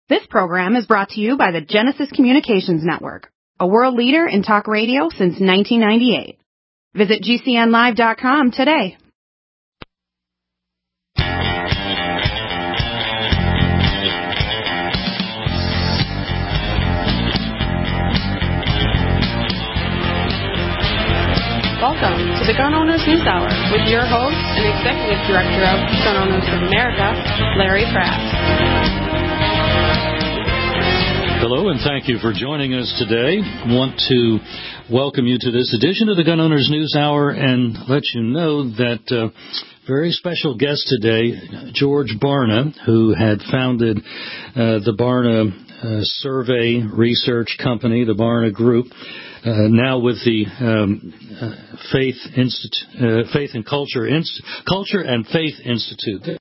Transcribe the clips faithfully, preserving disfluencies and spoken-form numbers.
This program is brought to you by the Genesis Communications Network, a world leader in talk radio since nineteen ninety-eight. Visit G C N live dot com today. Welcome to the Gun Owners News Hour with your host and Executive Director of Gun Owners of America, Larry Pratt. Hello, and thank you for joining us today. I want to welcome you to this edition of the Gun Owners News Hour and let you know that uh, very special guest today, George Barna, who had founded uh, the Barna uh, Survey Research Company, the Barna Group, uh, now with the um, uh, Faith Institute, uh, Faith and Culture Inst- Culture and Faith Institute.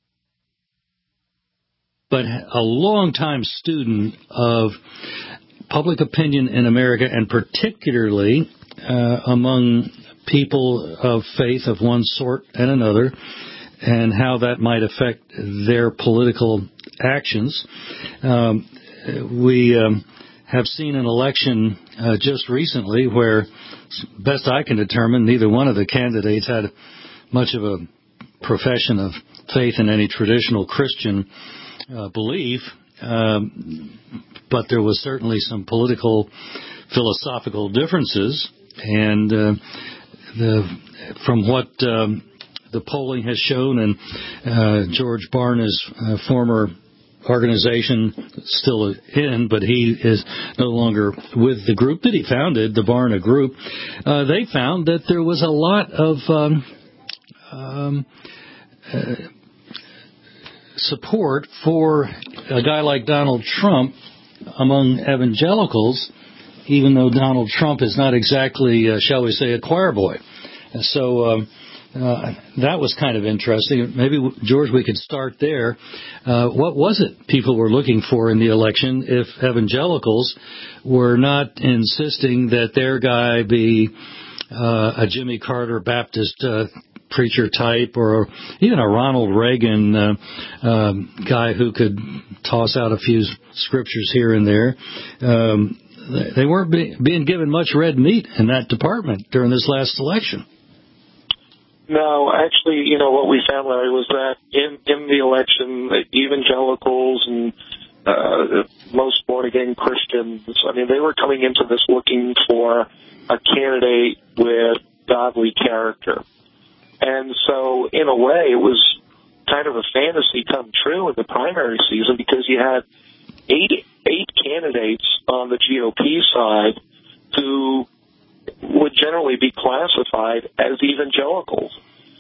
But a longtime student of public opinion in America, and particularly uh, among people of faith of one sort and another, and how that might affect their political actions. Um, we um, have seen an election uh, just recently where, best I can determine, neither one of the candidates had much of a profession of faith in any traditional Christian Uh, belief, um, but there was certainly some political, philosophical differences, and uh, the, from what um, the polling has shown, and uh, George Barna's uh, former organization still in, but he is no longer with the group that he founded, the Barna Group, uh, they found that there was a lot of um, um, uh, support for a guy like Donald Trump among evangelicals, even though Donald Trump is not exactly, uh, shall we say, a choir boy. And so um, uh, that was kind of interesting. Maybe, George, we could start there. Uh, what was it people were looking for in the election if evangelicals were not insisting that their guy be uh, a Jimmy Carter Baptist uh preacher type, or even a Ronald Reagan uh, um, guy who could toss out a few scriptures here and there? Um, they weren't be, being given much red meat in that department during this last election. No, actually, you know, what we found, Larry, was that in, in the election, evangelicals and uh, most born-again Christians, I mean, they were coming into this looking for a candidate with godly character. And so, in a way, it was kind of a fantasy come true in the primary season, because you had eight eight candidates on the G O P side who would generally be classified as evangelicals.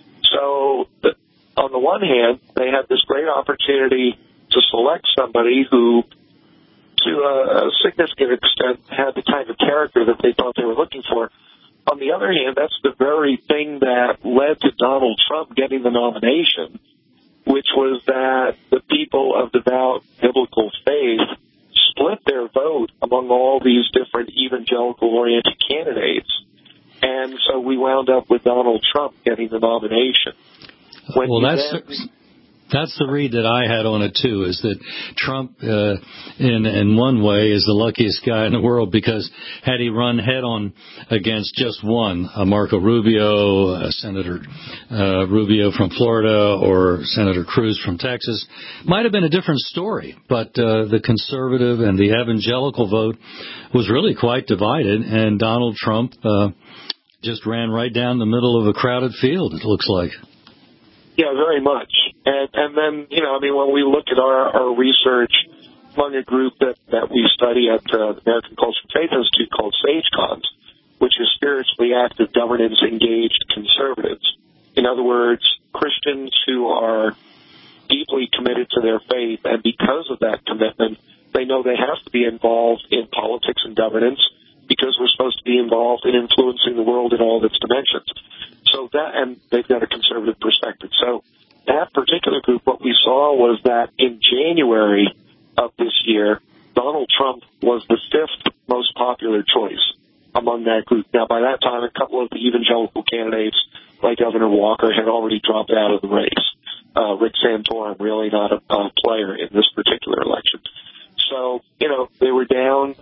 So, on the one hand, they had this great opportunity to select somebody who, to a significant extent, had the kind of character that they thought they were looking for. On the other hand, that's the very thing that led to Donald Trump getting the nomination, which was that the people of devout biblical faith split their vote among all these different evangelical-oriented candidates. And so we wound up with Donald Trump getting the nomination. When well, that's... then, That's the read that I had on it, too, is that Trump, uh, in, in one way, is the luckiest guy in the world, because had he run head-on against just one, a Marco Rubio, a Senator uh, Rubio from Florida, or Senator Cruz from Texas, might have been a different story. But uh, the conservative and the evangelical vote was really quite divided, and Donald Trump uh, just ran right down the middle of a crowded field, it looks like. Yeah, very much. And, and then, you know, I mean, when we look at our, our research among a group that, that we study at uh, the American Culture and Faith Institute called SageCons, which is spiritually active, governance-engaged conservatives. In other words, Christians who are deeply committed to their faith, and because of that commitment, they know they have to be involved in politics and governance, because we're supposed to be involved in influencing the world in all of its dimensions. So that, and they've got a conservative perspective. So that particular group, what we saw was that in January of this year, Donald Trump was the fifth most popular choice among that group. Now, by that time, a couple of the evangelical candidates, like Governor Walker, had already dropped out of the race. Uh, Rick Santorum, really not a, a player in this particular election.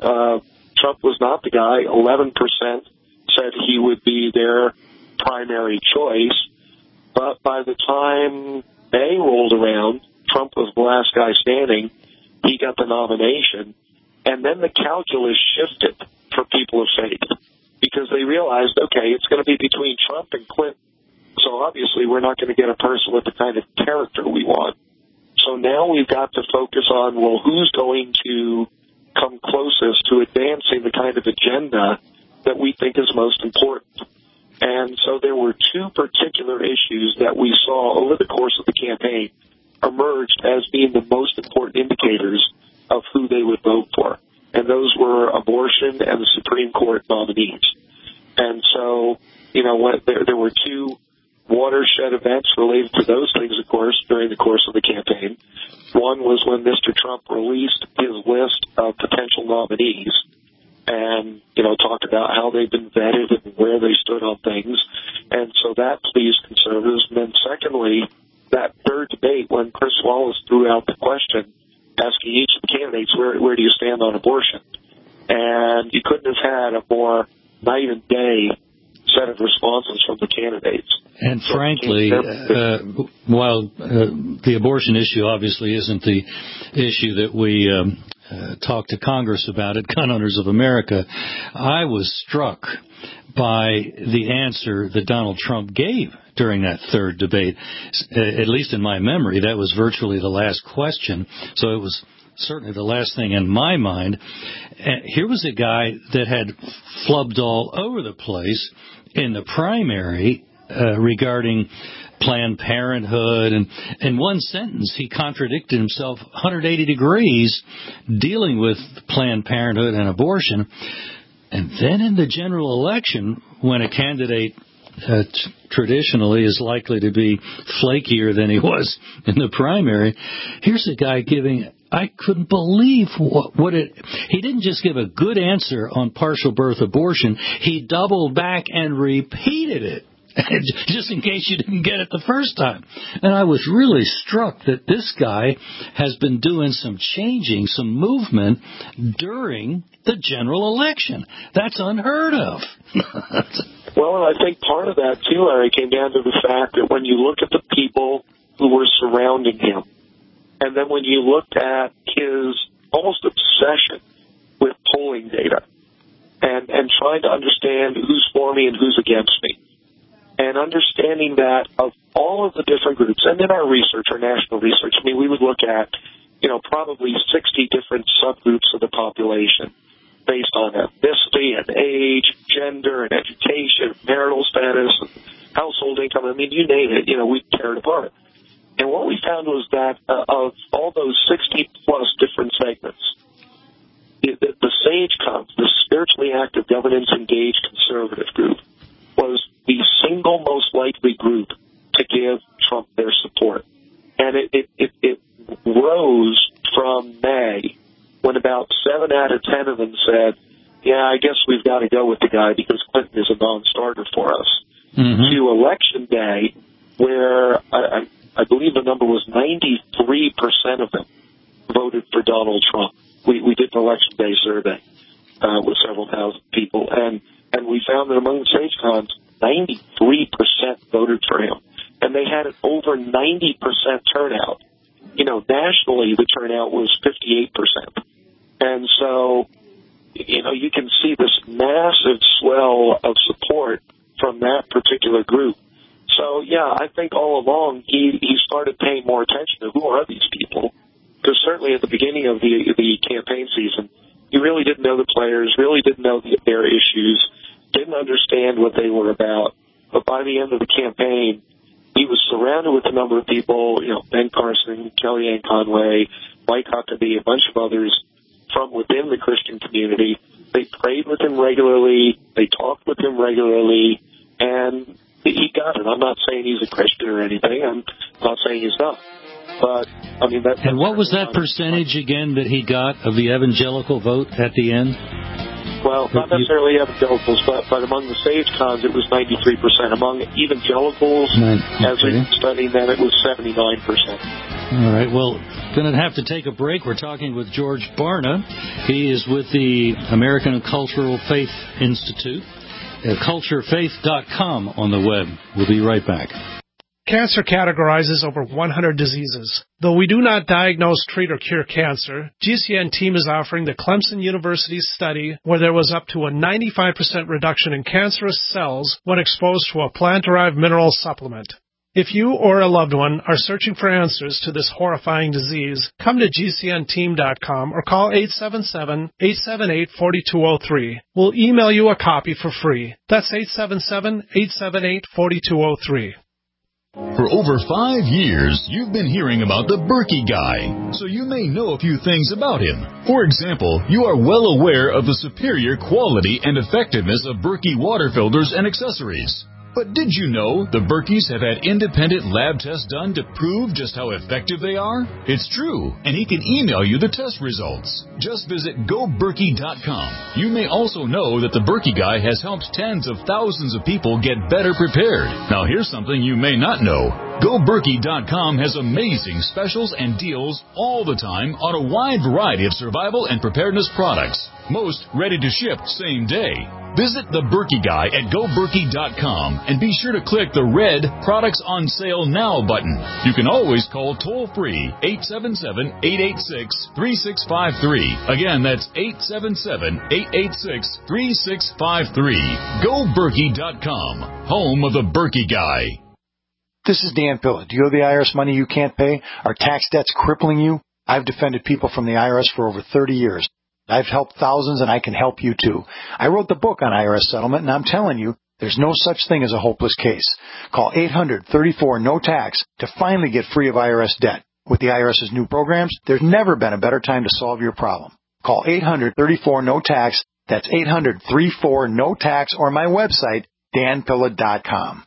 uh, Trump was not the guy. eleven percent said he would be their primary choice. But by the time May rolled around, Trump was the last guy standing. He got the nomination. And then the calculus shifted for people of faith because they realized, okay, it's going to be between Trump and Clinton. So obviously we're not going to get a person with the kind of character we want. So now we've got to focus on, well, who's going to come closest to advancing the kind of agenda that we think is most important. And so there were two particular issues that we saw over the course of the campaign emerged as being the most important indicators of who they would vote for. And those were abortion and the Supreme Court nominees. And so, you know, when, there, there were two watershed events related to those things, of course, during the course of the campaign. One was when Mister Trump released his list of potential nominees and, you know, talked about how they've been vetted and where they stood on things. And so that pleased conservatives. And then secondly, that third debate when Chris Wallace threw out the question, asking each of the candidates, where, where do you stand on abortion? And you couldn't have had a more night and day set of responses from the candidates. And so frankly, uh, while uh, the abortion issue obviously isn't the issue that we um, uh, talk to Congress about at Gun Owners of America, I was struck by the answer that Donald Trump gave during that third debate. At least in my memory, that was virtually the last question. So it was certainly the last thing in my mind. And here was a guy that had flubbed all over the place in the primary uh, regarding Planned Parenthood. And in one sentence, he contradicted himself one hundred eighty degrees dealing with Planned Parenthood and abortion. And then in the general election, when a candidate uh, t- traditionally is likely to be flakier than he was in the primary, here's a guy giving, I couldn't believe what, what it, he didn't just give a good answer on partial birth abortion, he doubled back and repeated it. Just in case you didn't get it the first time. And I was really struck that this guy has been doing some changing, some movement during the general election. That's unheard of. Well, and I think part of that, too, Larry, came down to the fact that when you look at the people who were surrounding him, and then when you looked at his almost obsession with polling data and, and trying to understand who's for me and who's against me, and understanding that of all of the different groups, and in our research, our national research, I mean, we would look at, you know, probably sixty different subgroups of the population based on ethnicity and age, gender and education, marital status, household income. I mean, you name it, you know, we tear it apart. And what we found was that uh, of all those sixty-plus different segments, it, the, the SAGE comes, the spiritually active, governance-engaged conservative group, was the single most likely group to give Trump their support. And it, it, it, it rose from May when about seven out of ten of them said, yeah, I guess we've got to go with the guy because Clinton is a non-starter for us, mm-hmm. to Election Day where I, I believe the number was ninety-three percent of them voted for Donald Trump. We, we did an Election Day survey uh, with several thousand people, and And we found that among the SageCons, ninety-three percent voted for him. And they had an over ninety percent turnout. You know, nationally, the turnout was fifty-eight percent. And so, you know, you can see this massive swell of support from that particular group. So, yeah, I think all along he, he started paying more attention to who are these people. Because certainly at the beginning of the, the campaign season, he really didn't know the players, really didn't know the, their issues, didn't understand what they were about. But by the end of the campaign, he was surrounded with a number of people, you know, Ben Carson, Kellyanne Conway, Mike Huckabee, a bunch of others from within the Christian community. They prayed with him regularly. They talked with him regularly. And he got it. I'm not saying he's a Christian or anything. I'm not saying he's not. But, I mean, that, and what was that percentage again that he got of the evangelical vote at the end? Well, not necessarily evangelicals, but, but among the saved cons, it was ninety-three percent. Among evangelicals, Nine, okay. as we studied them, it was seventy-nine percent. All right. Well, going to have to take a break. We're talking with George Barna. He is with the American Cultural Faith Institute, uh, culture faith dot com on the web. We'll be right back. Cancer categorizes over one hundred diseases. Though we do not diagnose, treat, or cure cancer, G C N team is offering the Clemson University study where there was up to a ninety-five percent reduction in cancerous cells when exposed to a plant-derived mineral supplement. If you or a loved one are searching for answers to this horrifying disease, come to G C N team dot com or call eight seven seven, eight seven eight, four two zero three. We'll email you a copy for free. That's eight seven seven, eight seven eight, four two zero three. For over five years, you've been hearing about the Berkey Guy, so you may know a few things about him. For example, you are well aware of the superior quality and effectiveness of Berkey water filters and accessories. But did you know the Berkeys have had independent lab tests done to prove just how effective they are? It's true, and he can email you the test results. Just visit go berkey dot com. You may also know that the Berkey Guy has helped tens of thousands of people get better prepared. Now here's something you may not know. go berkey dot com has amazing specials and deals all the time on a wide variety of survival and preparedness products. Most ready to ship same day. Visit the Berkey Guy at go berkey dot com and be sure to click the red Products on Sale Now button. You can always call toll-free eight seven seven, eight eight six, three six five three. Again, that's eight seven seven, eight eight six, three six five three. go berkey dot com, home of the Berkey Guy. This is Dan Pilla. Do you owe the I R S money you can't pay? Are tax debts crippling you? I've defended people from the I R S for over thirty years. I've helped thousands, and I can help you, too. I wrote the book on I R S settlement, and I'm telling you, there's no such thing as a hopeless case. Call eight hundred, thirty-four, no tax to finally get free of I R S debt. With the IRS's new programs, there's never been a better time to solve your problem. Call eight hundred, thirty-four, no tax. That's eight hundred, thirty-four, no tax, or my website, dan pilla dot com.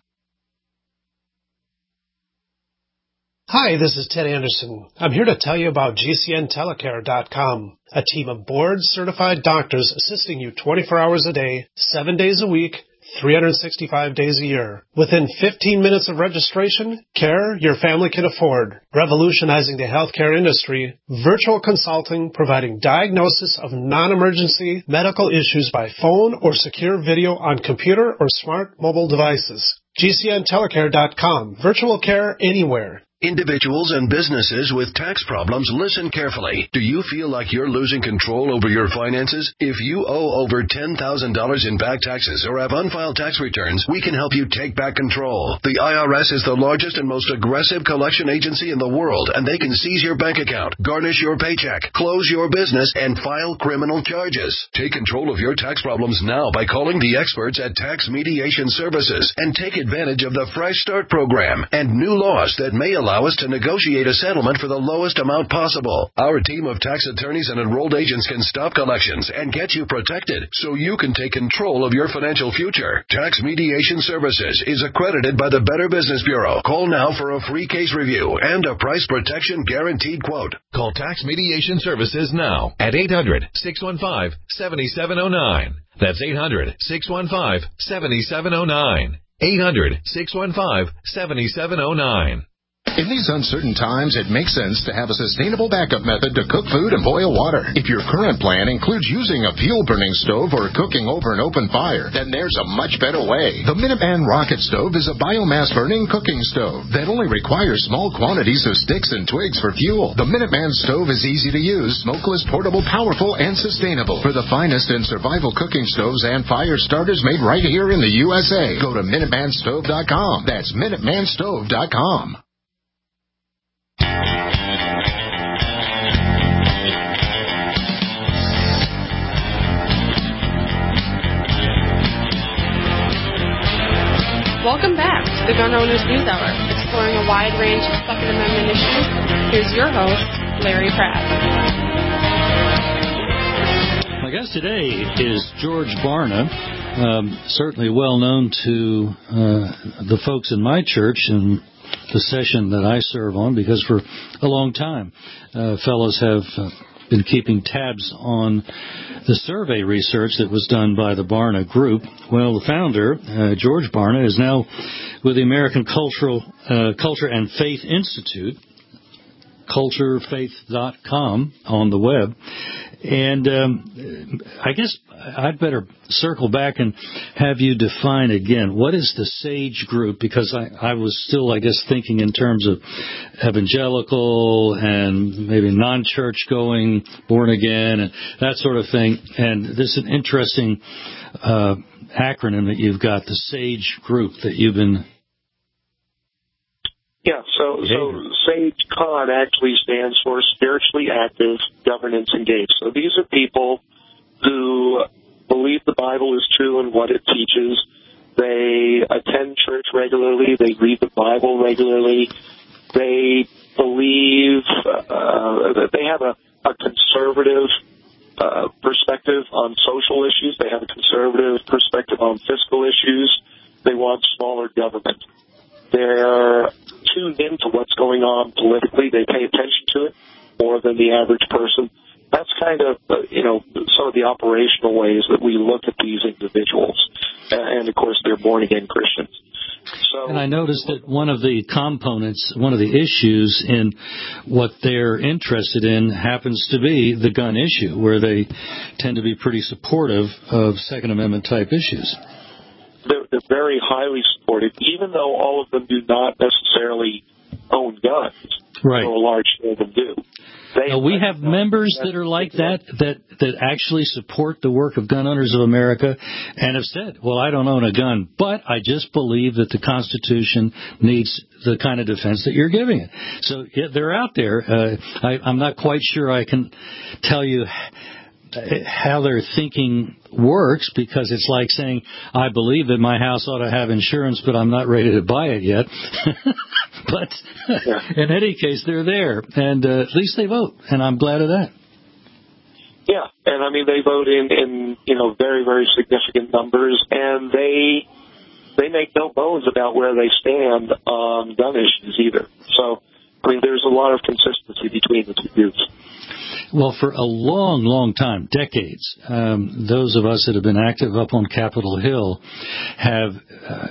Hi, this is Ted Anderson. I'm here to tell you about G C N telecare dot com, a team of board-certified doctors assisting you twenty-four hours a day, seven days a week, three hundred sixty-five days a year. Within fifteen minutes of registration, care your family can afford. Revolutionizing the healthcare industry, virtual consulting providing diagnosis of non-emergency medical issues by phone or secure video on computer or smart mobile devices. G C N telecare dot com, virtual care anywhere. Individuals and businesses with tax problems, listen carefully. Do you feel like you're losing control over your finances? If you owe over ten thousand dollars in back taxes or have unfiled tax returns, we can help you take back control. The I R S is the largest and most aggressive collection agency in the world, and they can seize your bank account, garnish your paycheck, close your business, and file criminal charges. Take control of your tax problems now by calling the experts at Tax Mediation Services and take advantage of the Fresh Start program and new laws that may allow Allow us to negotiate a settlement for the lowest amount possible. Our team of tax attorneys and enrolled agents can stop collections and get you protected so you can take control of your financial future. Tax Mediation Services is accredited by the Better Business Bureau. Call now for a free case review and a price protection guaranteed quote. Call Tax Mediation Services now at eight hundred, six one five, seven seven zero nine. That's eight hundred, six one five, seven seven zero nine. eight hundred, six one five, seven seven zero nine. In these uncertain times, it makes sense to have a sustainable backup method to cook food and boil water. If your current plan includes using a fuel-burning stove or cooking over an open fire, then there's a much better way. The Minuteman Rocket Stove is a biomass-burning cooking stove that only requires small quantities of sticks and twigs for fuel. The Minuteman Stove is easy to use, smokeless, portable, powerful, and sustainable. For the finest in survival cooking stoves and fire starters made right here in the U S A, go to minuteman stove dot com. That's minuteman stove dot com. Welcome back to the Gun Owners News Hour, exploring a wide range of Second Amendment issues. Here's your host, Larry Pratt. My guest today is George Barna, um, certainly well known to uh, the folks in my church and the session that I serve on, because for a long time, uh, fellows have uh, been keeping tabs on the survey research that was done by the Barna Group. Well, the founder, uh, George Barna, is now with the American Cultural uh, Culture and Faith Institute, culture faith dot com on the web. And um, I guess I'd better circle back and have you define again, what is the SAGE group? Because I, I was still, I guess, thinking in terms of evangelical and maybe non-church going, born again, and that sort of thing. And this is an interesting uh, acronym that you've got, the SAGE group that you've been... Yeah, so so SAGE-CON actually stands for Spiritually Active Governance Engaged. So these are people who believe the Bible is true and what it teaches. They attend church regularly. They read the Bible regularly. They believe uh, that they have a, a conservative uh, perspective on social issues. They have a conservative perspective on fiscal issues. They want smaller government. They're tuned into what's going on politically. They pay attention to it more than the average person. That's kind of, uh, you know, some of the operational ways that we look at these individuals. And, of course, they're born-again Christians. So, and I noticed that one of the components, one of the issues in what they're interested in happens to be the gun issue, where they tend to be pretty supportive of Second Amendment-type issues. They're, they're very highly supported, even though all of them do not necessarily own guns. Right. So a large share of them do. They now, we have members that are like that, that, that actually support the work of Gun Owners of America and have said, well, I don't own a gun, but I just believe that the Constitution needs the kind of defense that you're giving it. So yeah, they're out there. Uh, I, I'm not quite sure I can tell you how their thinking works, because it's like saying, I believe that my house ought to have insurance, but I'm not ready to buy it yet. But yeah. In any case, they're there, and uh, at least they vote, and I'm glad of that. Yeah, and I mean, they vote in, in you know, very, very significant numbers, and they they make no bones about where they stand on gun issues either. So, I mean, there's a lot of consistency between the two groups. Well, for a long, long time, decades, um, those of us that have been active up on Capitol Hill have uh,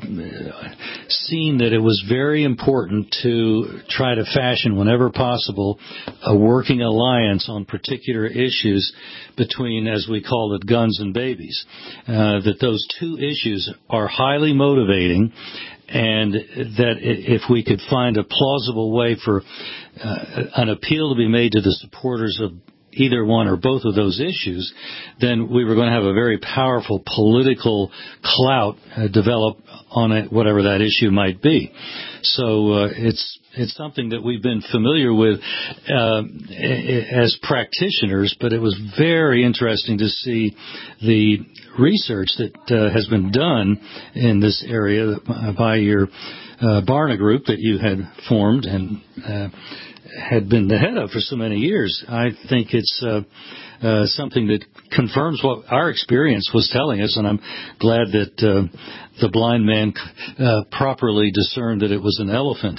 seen that it was very important to try to fashion, whenever possible, a working alliance on particular issues between, as we call it, guns and babies. Uh, that those two issues are highly motivating, and that if we could find a plausible way for uh, an appeal to be made to the supporters of either one or both of those issues, then we were going to have a very powerful political clout uh, develop on it, whatever that issue might be. So uh, it's it's something that we've been familiar with uh, as practitioners, but it was very interesting to see the research that uh, has been done in this area by your uh, Barna Group that you had formed and uh, had been the head of for so many years. I think it's uh, uh, something that confirms what our experience was telling us, and I'm glad that uh, the blind man uh, properly discerned that it was an elephant.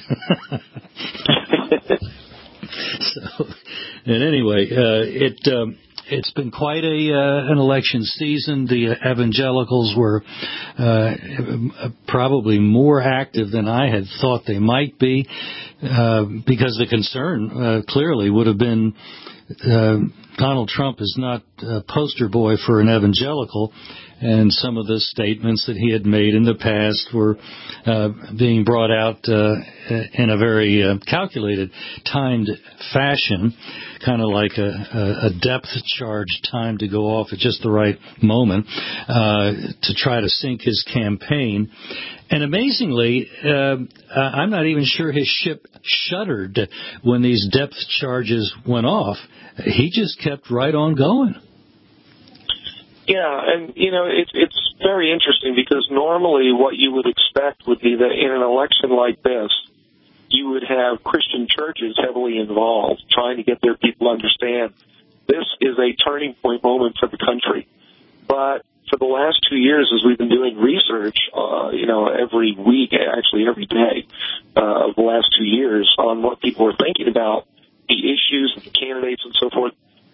So, and anyway, uh, it um, it's been quite a uh, an election season. The evangelicals were uh, probably more active than I had thought they might be, uh, because the concern uh, clearly would have been uh, Donald Trump is not a poster boy for an evangelical, and some of the statements that he had made in the past were uh, being brought out uh, in a very uh, calculated, timed fashion, kind of like a, a depth charge timed to go off at just the right moment uh, to try to sink his campaign. And amazingly, uh, I'm not even sure his ship shuddered when these depth charges went off. He just kept right on going. Yeah, and, you know, it, it's very interesting because normally what you would expect would be that in an election like this, you would have Christian churches heavily involved, trying to get their people to understand this is a turning point moment for the country. But for the last two years, as we've been doing research, uh, you know, every week, actually every day uh, of the last two years on what people are thinking about the issues and the candidates and so forth,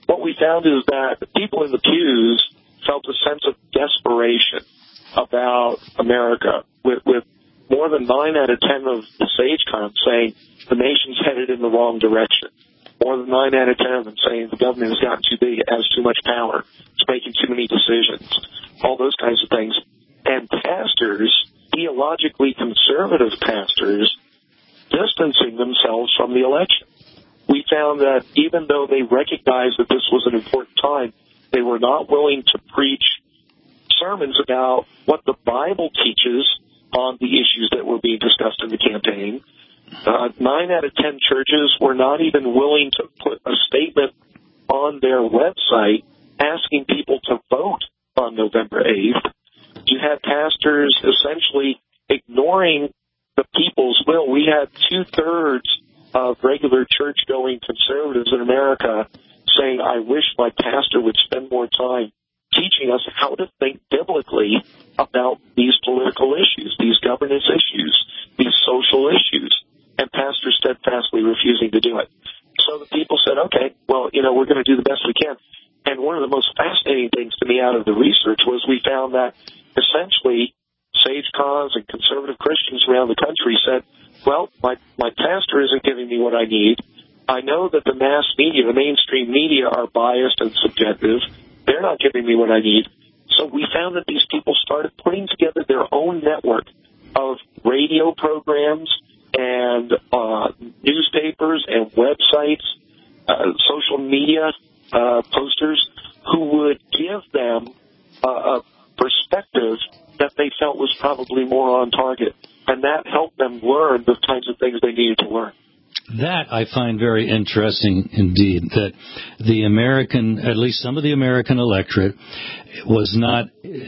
found is that the people in the pews felt a sense of desperation about America, with, with more than nine out of ten of the SageCon saying the nation's headed in the wrong direction. More than nine out of ten of them saying the government has gotten too big, it has too much power, it's making too many decisions, all those kinds of things. And pastors, theologically conservative pastors, distancing themselves from the election. We found that even though they recognized that this was an important time, they were not willing to preach sermons about what the Bible teaches on the issues that were being discussed in the campaign. Uh, nine out of ten churches were not even willing to put a statement on their website asking people to vote on November eighth. You had pastors essentially ignoring the people's will. We had two-thirds of regular church-going conservatives in America saying, I wish my pastor would spend more time teaching us how to think biblically about these political issues, these governance issues, these social issues, and pastors steadfastly refusing to do it. So the people said, okay, well, you know, we're going to do the best we can. And one of the most fascinating things to me out of the research was we found that essentially SageCons and conservative Christians around the country said, well, my, my pastor isn't giving me what I need. I know that the mass media, the mainstream media, are biased and subjective. They're not giving me what I need. So we found that these people started putting together their own network of radio programs and uh, newspapers and websites, uh, social media uh, posters, who would give them uh, a perspective that they felt was probably more on target. And that helped them learn the kinds of things they needed to learn. That I find very interesting indeed, that the American, at least some of the American electorate, was not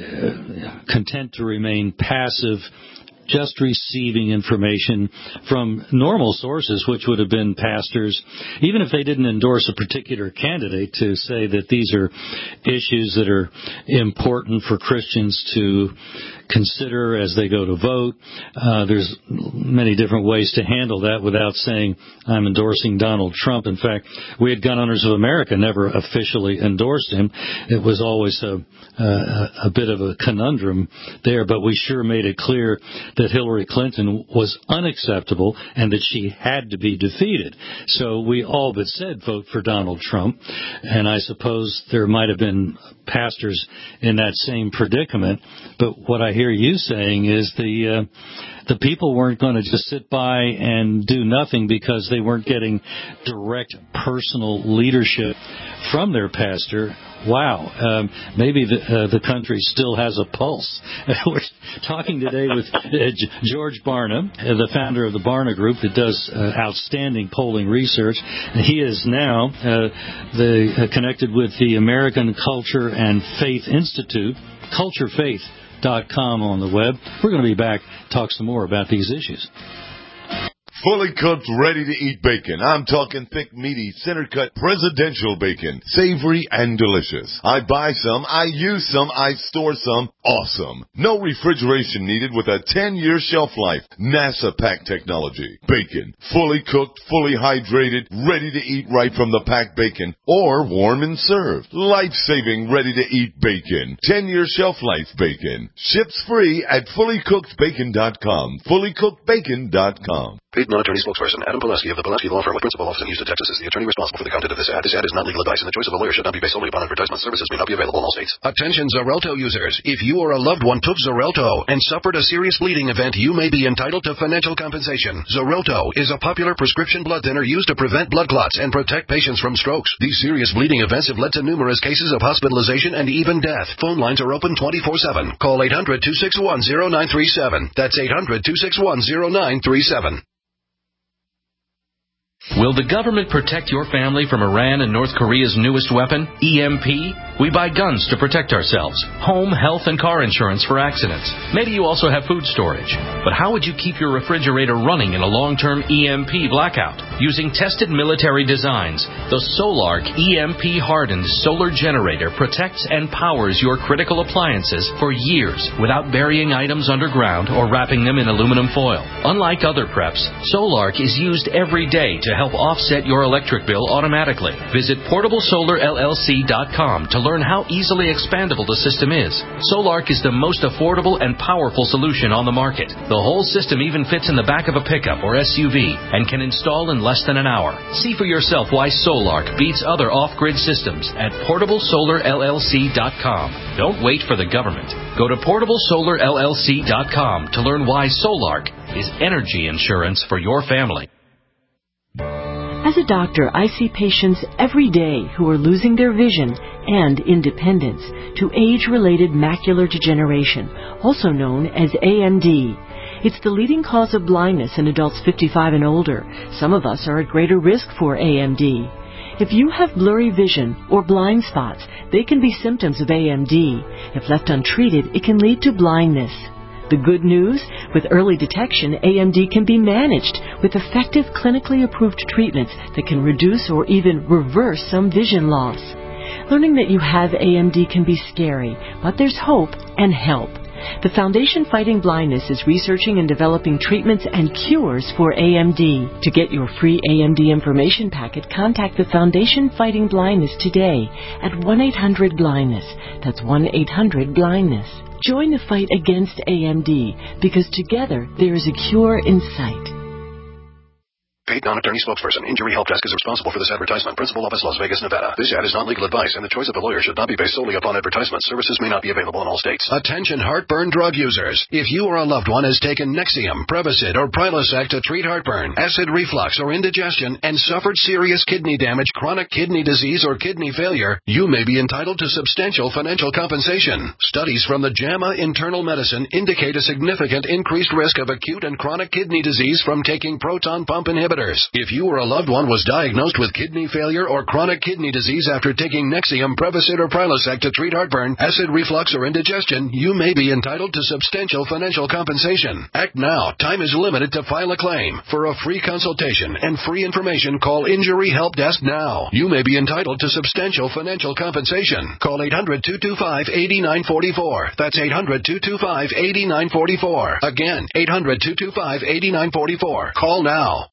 uh, content to remain passive, just receiving information from normal sources, which would have been pastors, even if they didn't endorse a particular candidate, to say that these are issues that are important for Christians to consider as they go to vote. Uh, there's many different ways to handle that without saying I'm endorsing Donald Trump. In fact, we at Gun Owners of America never officially endorsed him. It was always a, a, a bit of a conundrum there, but we sure made it clear that Hillary Clinton was unacceptable and that she had to be defeated. So we all but said vote for Donald Trump, and I suppose there might have been pastors in that same predicament. But what I hear you saying is the uh, the people weren't going to just sit by and do nothing because they weren't getting direct personal leadership from their pastor. Wow, um, maybe the, uh, the country still has a pulse. We're talking today with uh, G- George Barna, uh, the founder of the Barna Group that does uh, outstanding polling research. He is now uh, the, uh, connected with the American Culture and Faith Institute, culture faith dot com on the web. We're going to be back to talk some more about these issues. Fully cooked, ready-to-eat bacon. I'm talking thick, meaty, center-cut, presidential bacon. Savory and delicious. I buy some, I use some, I store some. Awesome. No refrigeration needed with a ten-year shelf life. NASA pack technology. Bacon. Fully cooked, fully hydrated, ready to eat right from the packed bacon. Or warm and served. Life-saving, ready-to-eat bacon. ten-year shelf life bacon. Ships free at fully cooked bacon dot com. fully cooked bacon dot com. Paid non-attorney spokesperson Adam Pulaski of the Pulaski Law Firm with principal office in Houston, Texas is the attorney responsible for the content of this ad. This ad is not legal advice, and the choice of a lawyer should not be based solely upon advertisement. Services may not be available in all states. Attention Xarelto users. If you or a loved one took Xarelto and suffered a serious bleeding event, you may be entitled to financial compensation. Xarelto is a popular prescription blood thinner used to prevent blood clots and protect patients from strokes. These serious bleeding events have led to numerous cases of hospitalization and even death. Phone lines are open twenty-four seven. Call eight hundred, two six one, zero nine three seven. That's eight hundred, two six one, zero nine three seven. Will the government protect your family from Iran and North Korea's newest weapon, E M P? We buy guns to protect ourselves, home, health, and car insurance for accidents. Maybe you also have food storage. But how would you keep your refrigerator running in a long-term E M P blackout? Using tested military designs, the Solark E M P-hardened solar generator protects and powers your critical appliances for years without burying items underground or wrapping them in aluminum foil. Unlike other preps, Solark is used every day to help offset your electric bill automatically. Visit portable solar L L C dot com to learn how easily expandable the system is. Solark is the most affordable and powerful solution on the market. The whole system even fits in the back of a pickup or S U V and can install in less than an hour. See for yourself why Solark beats other off-grid systems at portable solar L L C dot com. Don't wait for the government. Go to portable solar L L C dot com to learn why Solark is energy insurance for your family. As a doctor, I see patients every day who are losing their vision and independence to age-related macular degeneration, also known as A M D. It's the leading cause of blindness in adults fifty-five and older. Some of us are at greater risk for A M D. If you have blurry vision or blind spots, they can be symptoms of A M D. If left untreated, it can lead to blindness. The good news? With early detection, A M D can be managed with effective clinically approved treatments that can reduce or even reverse some vision loss. Learning that you have A M D can be scary, but there's hope and help. The Foundation Fighting Blindness is researching and developing treatments and cures for A M D. To get your free A M D information packet, contact the Foundation Fighting Blindness today at one eight hundred blindness. That's one eight hundred blindness. Join the fight against A M D, because together there is a cure in sight. Paid non-attorney spokesperson. Injury Help Desk is responsible for this advertisement. Principal office, Las Vegas, Nevada. This ad is not legal advice, and the choice of the lawyer should not be based solely upon advertisement. Services may not be available in all states. Attention heartburn drug users. If you or a loved one has taken Nexium, Prevacid, or Prilosec to treat heartburn, acid reflux, or indigestion, and suffered serious kidney damage, chronic kidney disease, or kidney failure, you may be entitled to substantial financial compensation. Studies from the JAMA Internal Medicine indicate a significant increased risk of acute and chronic kidney disease from taking proton pump inhibitors. If you or a loved one was diagnosed with kidney failure or chronic kidney disease after taking Nexium, Prevacid, or Prilosec to treat heartburn, acid reflux, or indigestion, you may be entitled to substantial financial compensation. Act now. Time is limited to file a claim. For a free consultation and free information, call Injury Help Desk now. You may be entitled to substantial financial compensation. Call eight hundred, two two five, eight nine four four. That's eight hundred, two two five, eight nine four four. Again, eight hundred, two two five, eight nine four four. Call now.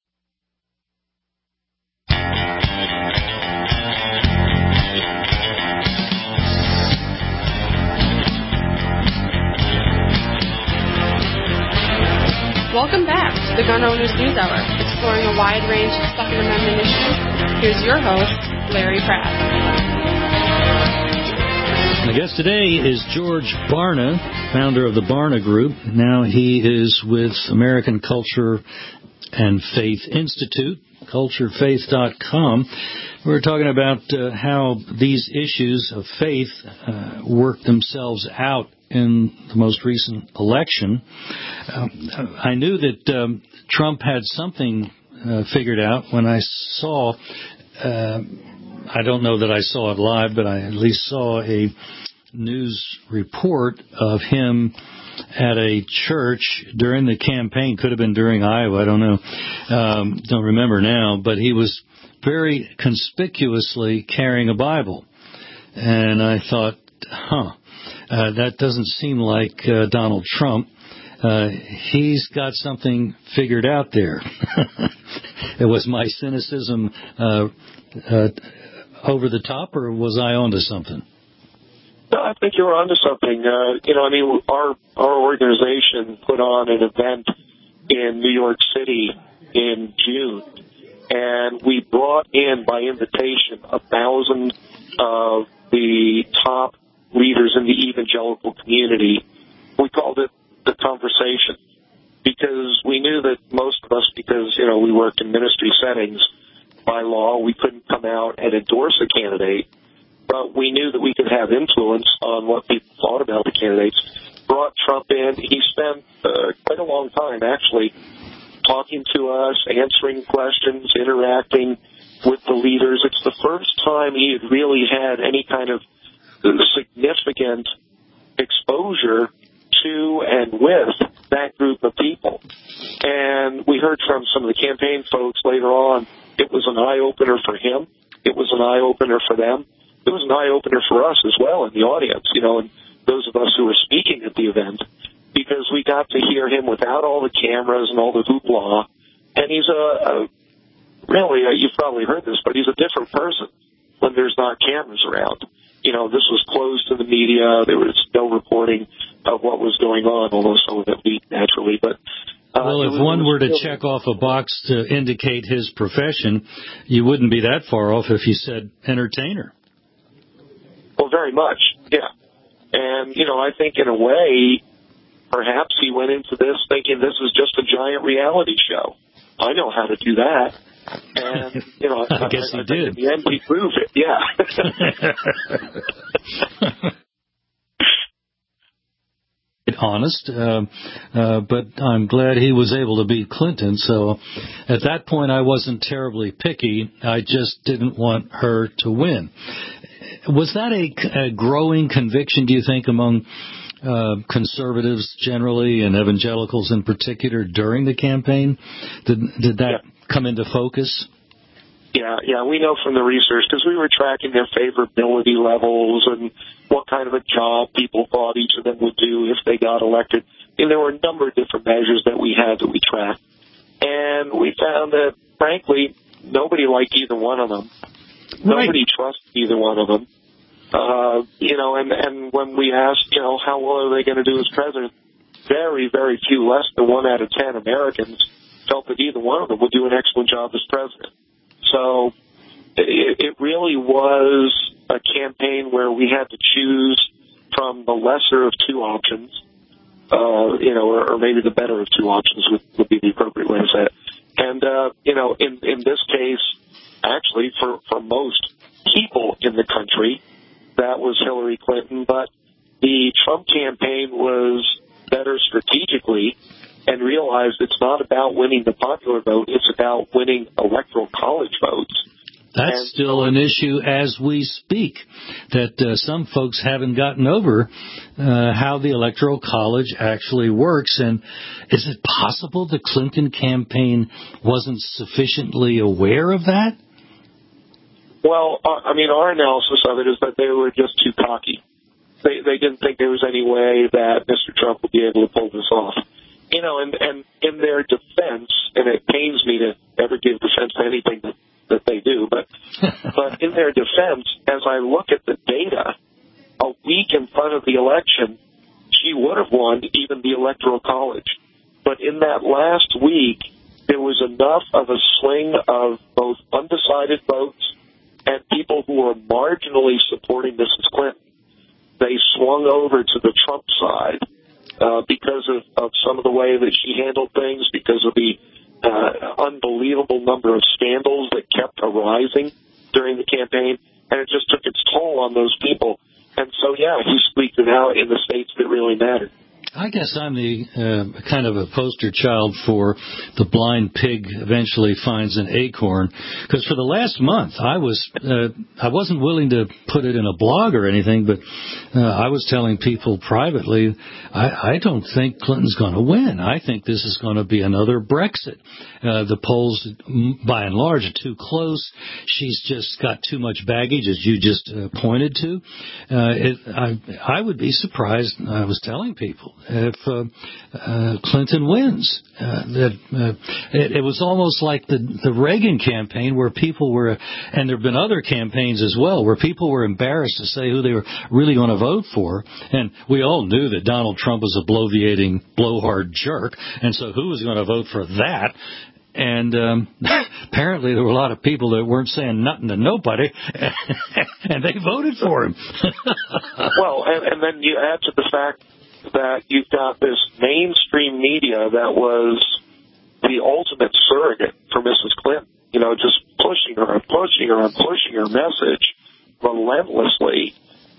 Welcome back to the Gun Owners News Hour, exploring a wide range of Second Amendment issues. Here's your host, Larry Pratt. My guest today is George Barna, founder of the Barna Group. Now he is with American Culture and Faith Institute, culture faith dot com. We're talking about uh, how these issues of faith uh, work themselves out in the most recent election. Uh, I knew that um, Trump had something uh, figured out when I saw, uh, I don't know that I saw it live, but I at least saw a news report of him at a church during the campaign. Could have been during Iowa, I don't know. Um, don't remember now, but he was very conspicuously carrying a Bible. And I thought, huh, uh, that doesn't seem like uh, Donald Trump. Uh, he's got something figured out there. It was my cynicism uh, uh, over the top, or was I onto something? No, I think you were onto something. Uh, you know, I mean, our our organization put on an event in New York City in June, and we brought in, by invitation, a thousand of the top leaders in the evangelical community. We called it The Conversation, because we knew that most of us, because, you know, we worked in ministry settings, by law, we couldn't come out and endorse a candidate, but we knew that we could have influence on what people thought about the candidates. Brought Trump in. He spent uh, quite a long time, actually, talking to us, answering questions, interacting with the leaders. It's the first time he had really had any kind of significant exposure to and with that group of people. And we heard from some of the campaign folks later on, it was an eye-opener for him. It was an eye-opener for them. It was an eye-opener for us as well in the audience, you know, and those of us who were speaking at the event, because we got to hear him without all the cameras and all the hoopla. And he's a, a really, uh, you've probably heard this, but he's a different person when there's not cameras around. You know, this was closed to the media. There was no reporting of what was going on, although some of it leaked naturally. But uh, well, if was, one were to really check off a box to indicate his profession, you wouldn't be that far off if you said entertainer. Well, very much, yeah. And, you know, I think in a way, perhaps he went into this thinking this is just a giant reality show. I know how to do that. And, you know, I, I guess I, he I did. Think in the end, he proved it, yeah. Honest, uh, uh, but I'm glad he was able to beat Clinton. So at that point, I wasn't terribly picky. I just didn't want her to win. Was that a, a growing conviction, do you think, among uh, conservatives generally and evangelicals in particular during the campaign? Did, did that yeah. come into focus? Yeah, yeah, we know from the research, because we were tracking their favorability levels and what kind of a job people thought each of them would do if they got elected. And there were a number of different measures that we had that we tracked. And we found that, frankly, nobody liked either one of them. Right. Nobody trusted either one of them. Uh, you know, and, and when we asked, you know, how well are they going to do as president, very, very few, less than one out of ten Americans felt that either one of them would do an excellent job as president. So it, it really was a campaign where we had to choose from the lesser of two options, uh, you know, or, or maybe the better of two options would, would be the appropriate way to say it. And, uh, you know, in, in this case, actually, for, for most people in the country, that was Hillary Clinton. But the Trump campaign was better strategically and realized it's not about winning the popular vote. It's about winning electoral college votes. That's and still an issue as we speak, that uh, some folks haven't gotten over uh, how the Electoral College actually works. And is it possible the Clinton campaign wasn't sufficiently aware of that? Well, uh, I mean, our analysis of it is that they were just too cocky. They, they didn't think there was any way that Mister Trump would be able to pull this off. You know, and, and in their defense, and it pains me to ever give defense to anything that, that they do, but but in their defense, as I look at the data, a week in front of the election, she would have won even the Electoral College. But in that last week, there was enough of a swing of both undecided votes and people who were marginally supporting Missus Clinton. They swung over to the Trump side. Uh, because of, of some of the way that she handled things, because of the uh, unbelievable number of scandals that kept arising during the campaign, and it just took its toll on those people. And so, yeah, he squeaked it out in the states that really mattered. I guess I'm the uh, kind of a poster child for the blind pig eventually finds an acorn, because for the last month I was uh, I wasn't willing to put it in a blog or anything, but uh, I was telling people privately, I, I don't think Clinton's going to win. I think this is going to be another Brexit. Uh, the polls, by and large, are too close. She's just got too much baggage, as you just uh, pointed to. Uh, it, I, I would be surprised, I was telling people, if uh, uh, Clinton wins. Uh, that uh, it, it was almost like the, the Reagan campaign, where people were, and there have been other campaigns as well, where people were embarrassed to say who they were really going to vote for. And we all knew that Donald Trump was a bloviating, blowhard jerk, and so who was going to vote for that? And um, apparently there were a lot of people that weren't saying nothing to nobody, and they voted for him. Well, and, and then you add to the fact that you've got this mainstream media that was the ultimate surrogate for Missus Clinton, you know, just pushing her and pushing her and pushing her message relentlessly,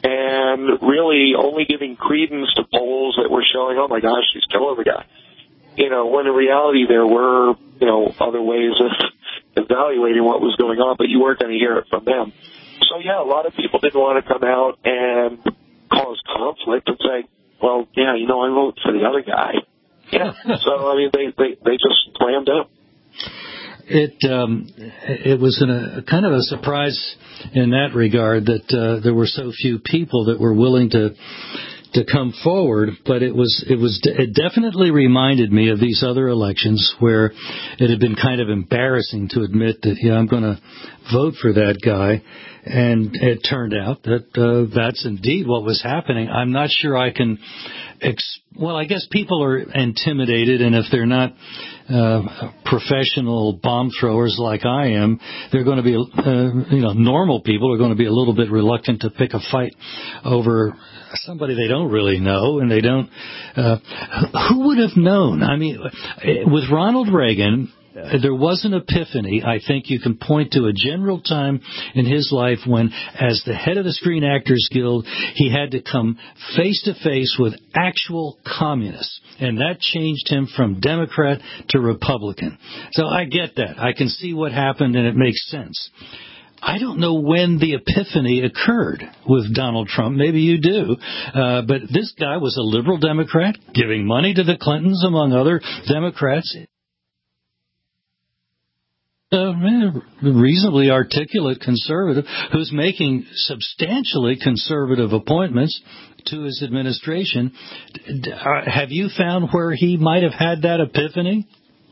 and really only giving credence to polls that were showing, oh, my gosh, she's killing the guy. You know, when in reality there were, you know, other ways of evaluating what was going on, but you weren't going to hear it from them. so, yeah, a lot of people didn't want to come out and cause conflict and say, well, yeah, you know, I vote for the other guy. Yeah, so, I mean, they, they, they just clammed up. It um, it was in a kind of a surprise in that regard that uh, there were so few people that were willing to to come forward, but it was it was it definitely reminded me of these other elections where it had been kind of embarrassing to admit that, yeah, I'm going to vote for that guy, and it turned out that uh, that's indeed what was happening. I'm not sure I can. Ex- well, I guess people are intimidated, and if they're not uh, professional bomb throwers like I am, they're going to be, uh, you know, normal people are going to be a little bit reluctant to pick a fight over somebody they don't really know, and they don't. Uh, who would have known? I mean, with Ronald Reagan, there was an epiphany. I think you can point to a general time in his life when, as the head of the Screen Actors Guild, he had to come face to face with actual communists, and that changed him from Democrat to Republican. So I get that. I can see what happened, and it makes sense. I don't know when the epiphany occurred with Donald Trump. Maybe you do. Uh, but this guy was a liberal Democrat, giving money to the Clintons, among other Democrats. A reasonably articulate conservative who's making substantially conservative appointments to his administration. Have you found where he might have had that epiphany?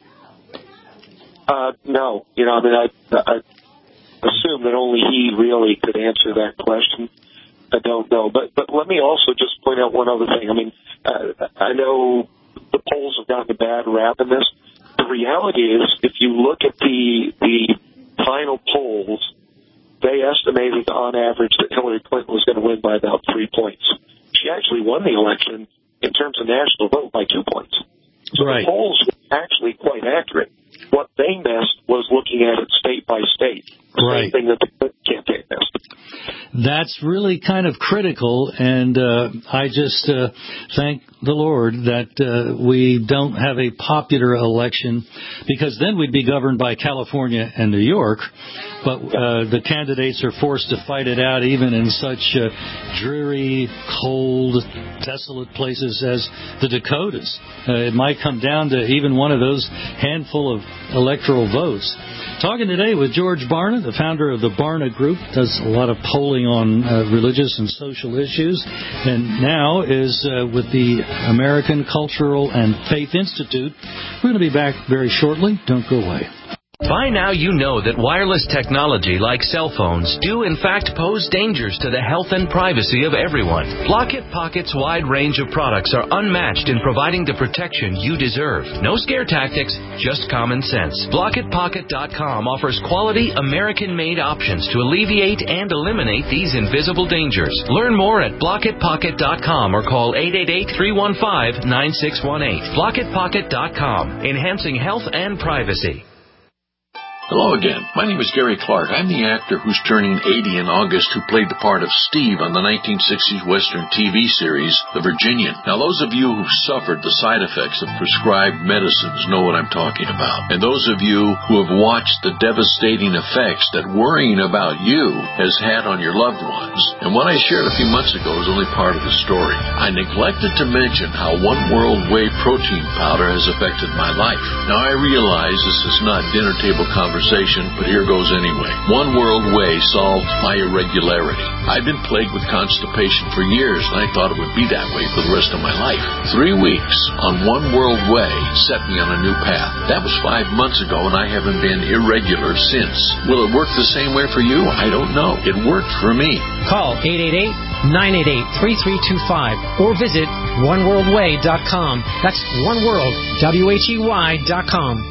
Uh, no. You know, I mean, I, I assume that only he really could answer that question. I don't know. But, but let me also just point out one other thing. I mean, uh, I know the polls have gotten a bad rap in this. The reality is, if you look at the the final polls, they estimated on average that Hillary Clinton was going to win by about three points. She actually won the election in terms of national vote by two points. So right. The polls were actually quite accurate. What they missed was looking at it state by state. The right. Same thing that the Clinton campaign missed. That's really kind of critical, and uh, I just uh, thank the Lord that uh, we don't have a popular election, because then we'd be governed by California and New York, but uh, the candidates are forced to fight it out even in such uh, dreary, cold, desolate places as the Dakotas. Uh, it might come down to even one of those handful of electoral votes. Talking today with George Barna, the founder of the Barna Group, does a lot of polling on uh, religious and social issues, and now is uh, with the American Cultural and Faith Institute. We're going to be back very shortly. Don't go away. By now you know that wireless technology like cell phones do in fact pose dangers to the health and privacy of everyone. Blockit Pocket's wide range of products are unmatched in providing the protection you deserve. No scare tactics, just common sense. Blockit Pocket dot com offers quality American-made options to alleviate and eliminate these invisible dangers. Learn more at Blockit Pocket dot com or call eight eight eight, three one five, nine six one eight. Blockit Pocket dot com, enhancing health and privacy. Hello again. My name is Gary Clark. I'm the actor who's turning eighty in August who played the part of Steve on the nineteen sixties Western T V series, The Virginian. Now, those of you who've suffered the side effects of prescribed medicines know what I'm talking about. And those of you who have watched the devastating effects that worrying about you has had on your loved ones. And what I shared a few months ago is only part of the story. I neglected to mention how One World Whey protein powder has affected my life. Now, I realize this is not dinner table conversation, but here goes anyway. One World Whey solved my irregularity. I've been plagued with constipation for years, and I thought it would be that way for the rest of my life. Three weeks on One World Whey set me on a new path. That was five months ago, and I haven't been irregular since. Will it work the same way for you? I don't know. It worked for me. Call eight eight eight, nine eight eight, three three two five or visit one world way dot com. That's One World, W H E Y dot com.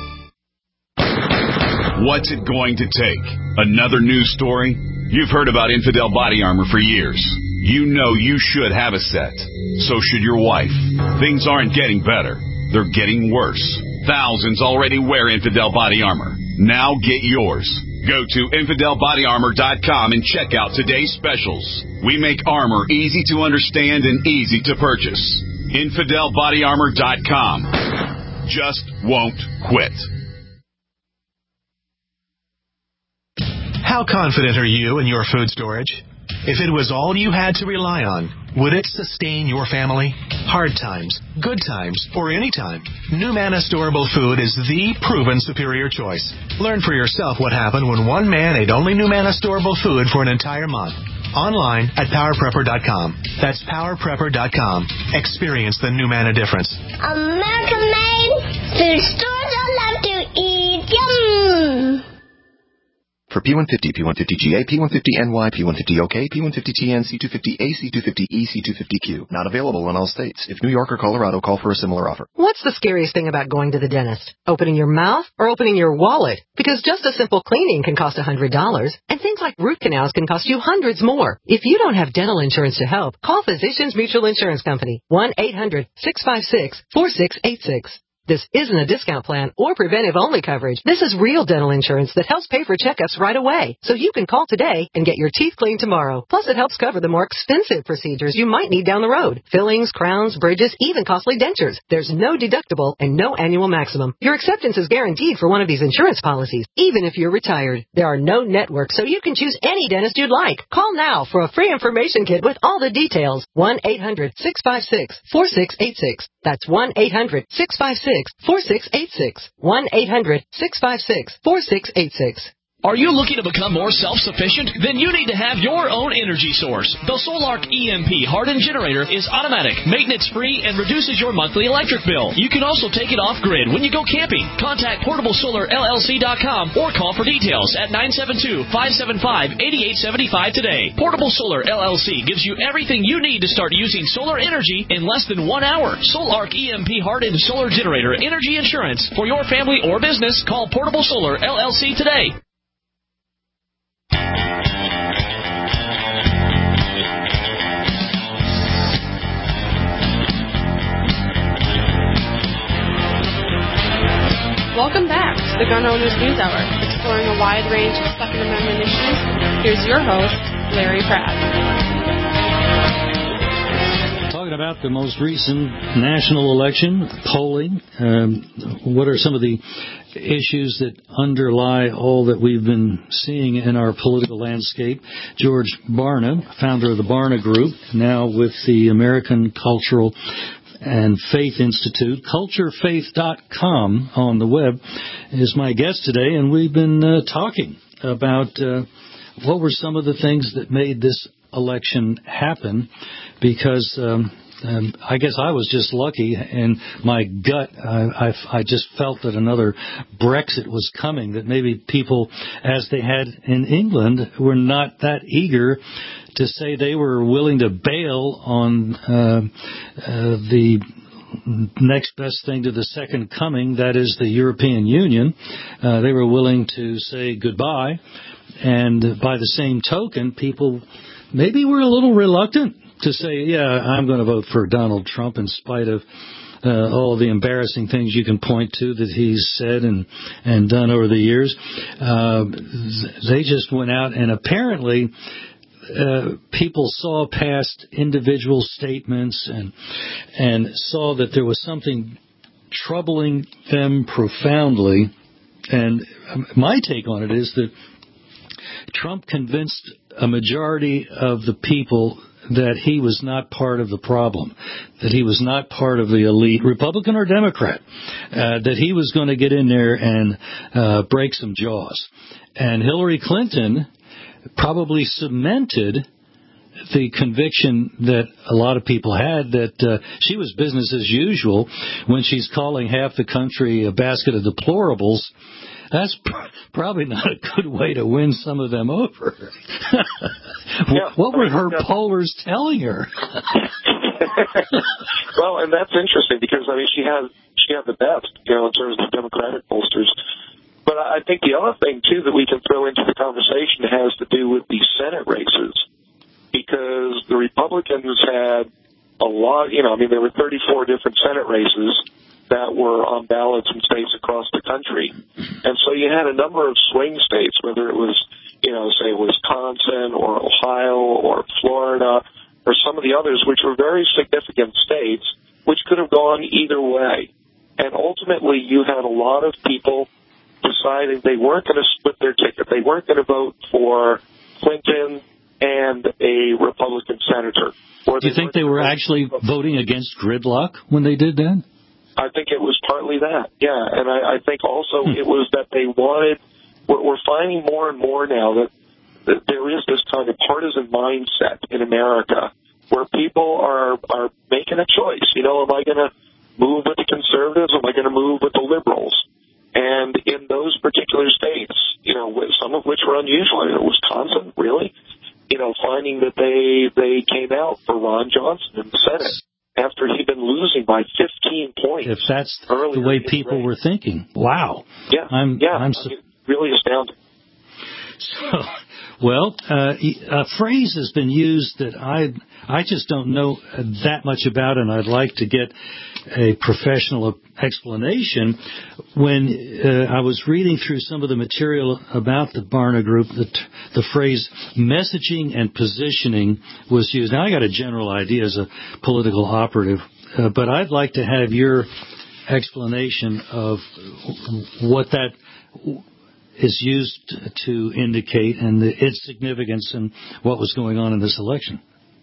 What's it going to take? Another news story? You've heard about Infidel Body Armor for years. You know you should have a set. So should your wife. Things aren't getting better. They're getting worse. Thousands already wear Infidel Body Armor. Now get yours. Go to infidel body armor dot com and check out today's specials. We make armor easy to understand and easy to purchase. infidel body armor dot com. Just won't quit. How confident are you in your food storage? If it was all you had to rely on, would it sustain your family? Hard times, good times, or any time, NuManna Storable Food is the proven superior choice. Learn for yourself what happened when one man ate only NuManna Storable Food for an entire month. Online at power prepper dot com. That's power prepper dot com. Experience the NuManna difference. American made food stores I love to eat. Yum! For P one fifty, P one fifty G A, P one fifty N Y, P one fifty O K, P one fifty T N, C two fifty A, C two fifty E, C two fifty Q. Not available in all states. If New York or Colorado, call for a similar offer. What's the scariest thing about going to the dentist? Opening your mouth or opening your wallet? Because just a simple cleaning can cost one hundred dollars, and things like root canals can cost you hundreds more. If you don't have dental insurance to help, call Physicians Mutual Insurance Company, one eight hundred six five six four six eight six. This isn't a discount plan or preventive-only coverage. This is real dental insurance that helps pay for checkups right away. So you can call today and get your teeth cleaned tomorrow. Plus, it helps cover the more expensive procedures you might need down the road. Fillings, crowns, bridges, even costly dentures. There's no deductible and no annual maximum. Your acceptance is guaranteed for one of these insurance policies, even if you're retired. There are no networks, so you can choose any dentist you'd like. Call now for a free information kit with all the details. one eight hundred six five six four six eight six. That's one eight hundred six five six four six eight six. one eight hundred six five six four six eight six. Are you looking to become more self-sufficient? Then you need to have your own energy source. The Solark E M P hardened generator is automatic, maintenance-free, and reduces your monthly electric bill. You can also take it off-grid when you go camping. Contact portable solar L L C dot com or call for details at nine seven two, five seven five, eight eight seven five today. Portable Solar L L C gives you everything you need to start using solar energy in less than one hour. Solark E M P hardened solar generator energy insurance for your family or business. Call Portable Solar L L C today. Welcome back to the Gun Owners News Hour, exploring a wide range of Second Amendment issues. Here's your host, Larry Pratt. Talking about the most recent national election polling, um, what are some of the issues that underlie all that we've been seeing in our political landscape? George Barna, founder of the Barna Group, now with the American Cultural and Faith Institute, culture faith dot com on the web, is my guest today, and we've been uh, talking about uh, what were some of the things that made this election happen, because um, um, I guess I was just lucky, and my gut, I, I, I just felt that another Brexit was coming, that maybe people, as they had in England, were not that eager to say they were willing to bail on uh, uh, the next best thing to the second coming, that is the European Union. Uh, they were willing to say goodbye. And by the same token, people maybe were a little reluctant to say, yeah, I'm going to vote for Donald Trump in spite of uh, all the embarrassing things you can point to that he's said and, and done over the years. Uh, they just went out, and apparently Uh, people saw past individual statements and and saw that there was something troubling them profoundly. And my take on it is that Trump convinced a majority of the people that he was not part of the problem, that he was not part of the elite, Republican or Democrat, uh, that he was going to get in there and uh, break some jaws. And Hillary Clinton probably cemented the conviction that a lot of people had that uh, she was business as usual when she's calling half the country a basket of deplorables. That's pr- probably not a good way to win some of them over. Yeah, what were I mean, her that's... pollers telling her? Well, and that's interesting because, I mean, she had, she had the best, you know, in terms of Democratic pollsters. But I think the other thing, too, that we can throw into the conversation has to do with the Senate races, because the Republicans had a lot, you know, I mean, there were thirty-four different Senate races that were on ballots in states across the country. And so you had a number of swing states, whether it was, you know, say Wisconsin or Ohio or Florida or some of the others, which were very significant states, which could have gone either way. And ultimately you had a lot of people deciding they weren't going to split their ticket. They weren't going to vote for Clinton and a Republican senator. Do you think they were actually voting against gridlock when they did that? I think it was partly that, yeah. And I, I think also hmm. it was that they wanted, we're, we're finding more and more now that, that there is this kind of partisan mindset in America where people are, are making a choice. You know, am I going to move with the conservatives? Am I going to move with the liberals? And in those particular states, you know, some of which were unusual, in Wisconsin, really, you know, finding that they they came out for Ron Johnson in the Senate after he'd been losing by fifteen points. If that's the way people were thinking, wow. Yeah, I'm, yeah, I'm I mean, really astounding. So, well, uh, a phrase has been used that I I just don't know that much about, and I'd like to get a professional explanation. When uh, I was reading through some of the material about the Barna Group, the, the phrase messaging and positioning was used. Now, I got a general idea as a political operative, uh, but I'd like to have your explanation of what that is used to indicate and the, its significance and what was going on in this election.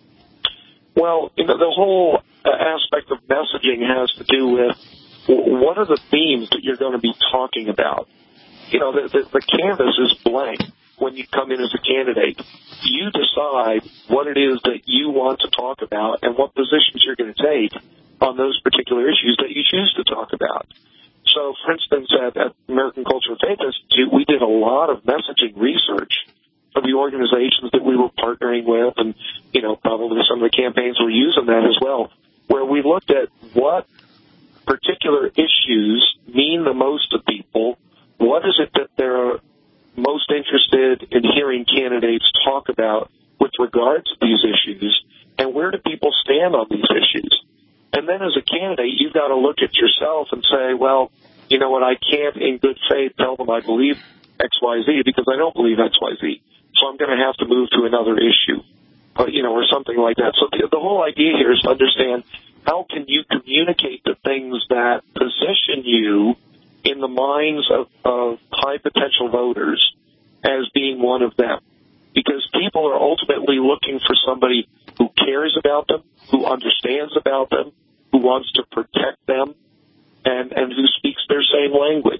Well, you know, the whole aspect of messaging has to do with what are the themes that you're going to be talking about. You know, the, the, the canvas is blank when you come in as a candidate. You decide what it is that you want to talk about and what positions you're going to take on those particular issues that you choose to talk about. So, for instance, at, at American Cultural Faith Institute, we did a lot of messaging research for the organizations that we were partnering with, and, you know, probably some of the campaigns were using that as well, where we looked at what particular issues mean the most to people, what is it that they're most interested in hearing candidates talk about with regard to these issues, and where do people stand on these issues? And then as a candidate, you've got to look at yourself and say, well, you know what, I can't in good faith tell them I believe X Y Z because I don't believe X Y Z. So I'm going to have to move to another issue, uh, you know, or something like that. So the, the whole idea here is to understand how can you communicate the things that position you in the minds of, of high potential voters as being one of them. Because people are ultimately looking for somebody who cares about them, who understands about them, who wants to protect them, and, and who speaks their same language.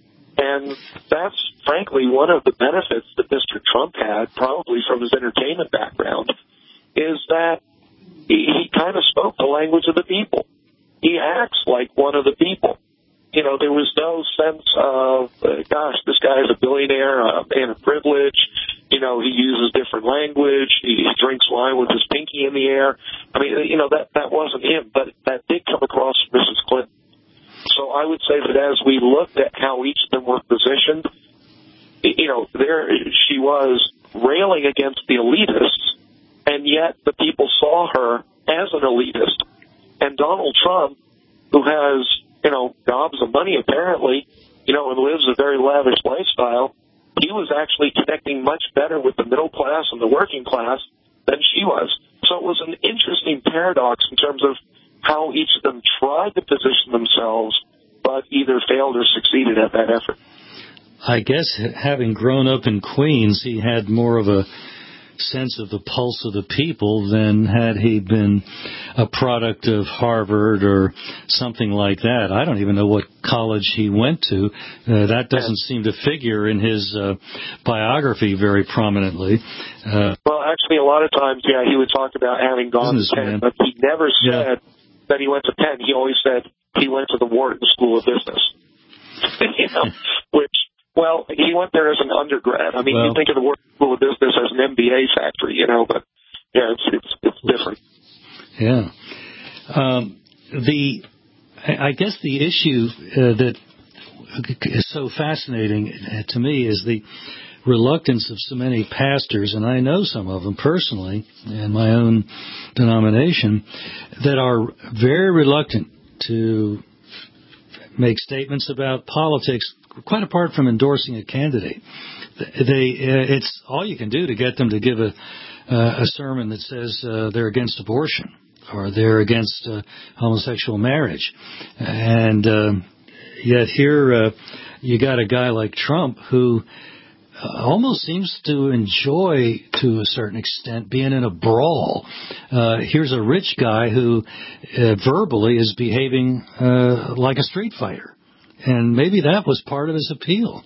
And that's, frankly, one of the benefits that Mister Trump had, probably from his entertainment background, is that he, he kind of spoke the language of the people. He acts like one of the people. You know, there was no sense of, uh, gosh, this guy is a billionaire, a man of privilege. You know, he uses different language. He, he drinks wine with his pinky in the air. I mean, you know, that, that wasn't him, but that did come across from Missus Clinton. So I would say that as we looked at how each of them were positioned, you know, there she was railing against the elitists, and yet the people saw her as an elitist. And Donald Trump, who has, you know, gobs of money apparently, you know, and lives a very lavish lifestyle, he was actually connecting much better with the middle class and the working class than she was. So it was an interesting paradox in terms of how each of them tried to position themselves, but either failed or succeeded at that effort. I guess having grown up in Queens, he had more of a sense of the pulse of the people than had he been a product of Harvard or something like that. I don't even know what college he went to. Uh, that doesn't seem to figure in his uh, biography very prominently. Uh, well, actually, a lot of times, yeah, he would talk about having gone to Penn, but he never said yeah. that he went to Penn. He always said he went to the Wharton School of Business. you know, which, well, he went there as an undergrad. I mean, well, you think of the Wharton School of Business as an M B A factory, you know, but yeah, it's it's, it's different. Yeah. Um, the, I guess the issue uh, that is so fascinating to me is the reluctance of so many pastors, and I know some of them personally in my own denomination, that are very reluctant to make statements about politics, quite apart from endorsing a candidate. They, uh, it's all you can do to get them to give a, uh, a sermon that says uh, they're against abortion or they're against uh, homosexual marriage. And uh, yet here uh, you got a guy like Trump who uh, almost seems to enjoy, to a certain extent, being in a brawl. Uh, here's a rich guy who uh, verbally is behaving uh, like a street fighter. And maybe that was part of his appeal.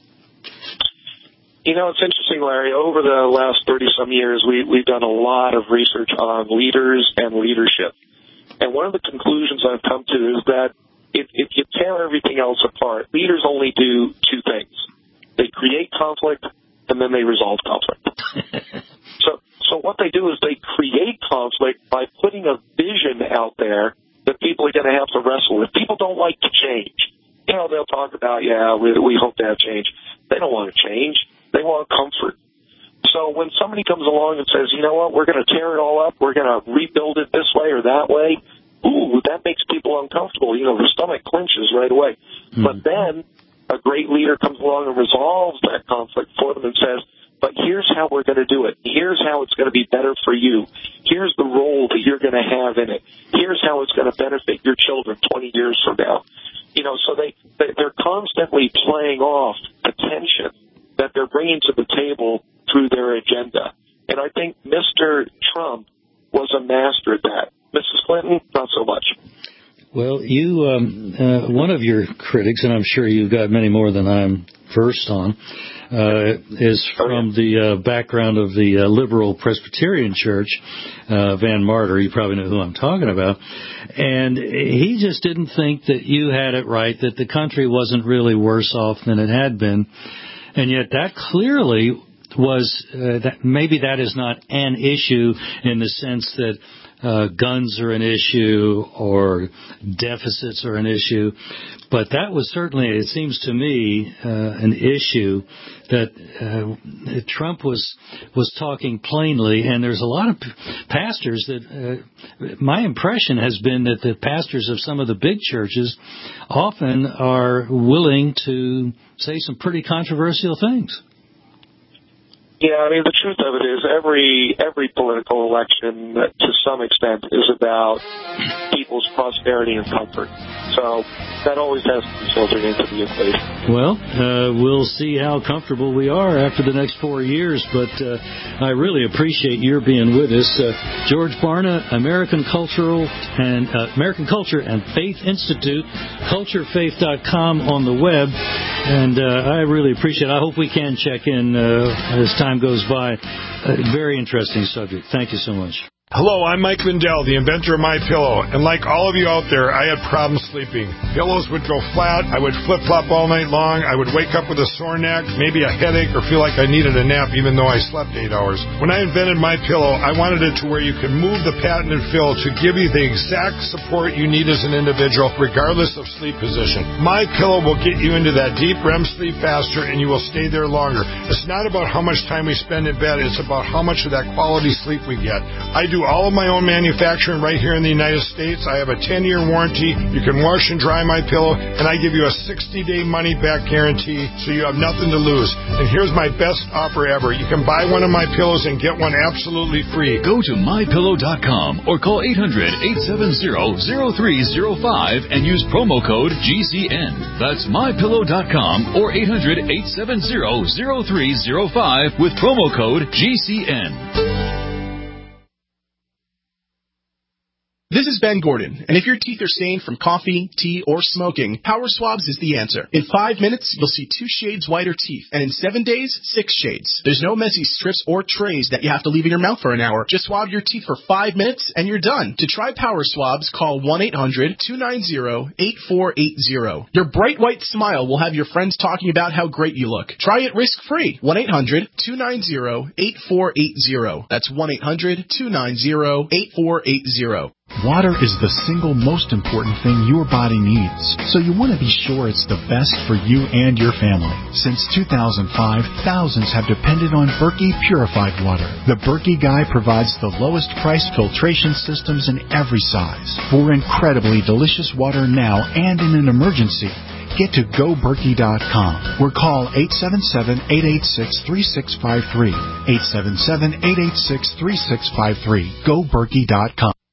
You know, it's interesting, Larry. Over the last thirty-some years, we, we've done a lot of research on leaders and leadership. And one of the conclusions I've come to is that if, if you tear everything else apart, leaders only do two things. They create conflict, and then they resolve conflict. so, so what they do is they create conflict by putting a vision out there that people are going to have to wrestle with. People don't like to change. You know, they'll talk about, yeah, we, we hope to have change. They don't want to change. They want comfort. So when somebody comes along and says, you know what, we're going to tear it all up, we're going to rebuild it this way or that way, ooh, that makes people uncomfortable. You know, their stomach clenches right away. Mm-hmm. But then a great leader comes along and resolves that conflict for them and says, but here's how we're going to do it. Here's how it's going to be better for you. Here's the role that you're going to have in it. Here's how it's going to benefit your children twenty years from now. You know, so they, they're constantly playing off the tension that they're bringing to the table through their agenda. And I think Mister Trump was a master at that. Missus Clinton, not so much. Well, you, um, uh, one of your critics, and I'm sure you've got many more than I'm versed on, uh, is from the uh, background of the uh, liberal Presbyterian Church, uh, Van Martyr. You probably know who I'm talking about. And he just didn't think that you had it right, that the country wasn't really worse off than it had been. And yet that clearly was, uh, that maybe that is not an issue in the sense that Uh, guns are an issue or deficits are an issue, but that was certainly, it seems to me, uh, an issue that uh, Trump was was talking plainly, and there's a lot of pastors that, uh, my impression has been that the pastors of some of the big churches often are willing to say some pretty controversial things. Yeah, I mean, the truth of it is every every political election, to some extent, is about people's prosperity and comfort. So that always has to be filtered into the equation. Well, uh, we'll see how comfortable we are after the next four years, but uh, I really appreciate your being with us. Uh, George Barna, American Cultural and uh, American Culture and Faith Institute, culture faith dot com on the web, and uh, I really appreciate it. I hope we can check in uh, as time goes by. A very interesting subject. Thank you so much. Hello, I'm Mike Lindell, the inventor of MyPillow, and like all of you out there, I had problems sleeping. Pillows would go flat, I would flip-flop all night long, I would wake up with a sore neck, maybe a headache, or feel like I needed a nap even though I slept eight hours. When I invented MyPillow, I wanted it to where you can move the patented fill to give you the exact support you need as an individual, regardless of sleep position. MyPillow will get you into that deep R E M sleep faster, and you will stay there longer. It's not about how much time we spend in bed, it's about how much of that quality sleep we get. I do all of my own manufacturing right here in the United States. I have a ten-year warranty. You can wash and dry my pillow, and I give you a sixty-day money-back guarantee, so you have nothing to lose. And here's my best offer ever. You can buy one of my pillows and get one absolutely free. Go to my pillow dot com or call eight hundred, eight seven zero, zero three zero five and use promo code G C N. That's my pillow dot com or eight hundred, eight seven zero, zero three zero five with promo code G C N. This is Ben Gordon, and if your teeth are stained from coffee, tea, or smoking, Power Swabs is the answer. In five minutes, you'll see two shades whiter teeth, and in seven days, six shades. There's no messy strips or trays that you have to leave in your mouth for an hour. Just swab your teeth for five minutes, and you're done. To try Power Swabs, call one eight hundred, two nine zero, eight four eight zero. Your bright white smile will have your friends talking about how great you look. Try it risk-free. one eight hundred, two nine zero, eight four eight zero. That's one eight hundred, two nine zero, eight four eight zero. Water is the single most important thing your body needs, so you want to be sure it's the best for you and your family. Since two thousand five, thousands have depended on Berkey purified water. The Berkey Guy provides the lowest priced filtration systems in every size. For incredibly delicious water now and in an emergency, get to go berkey dot com or call eight seven seven, eight eight six, three six five three. eight seven seven, eight eight six, three six five three. go berkey dot com.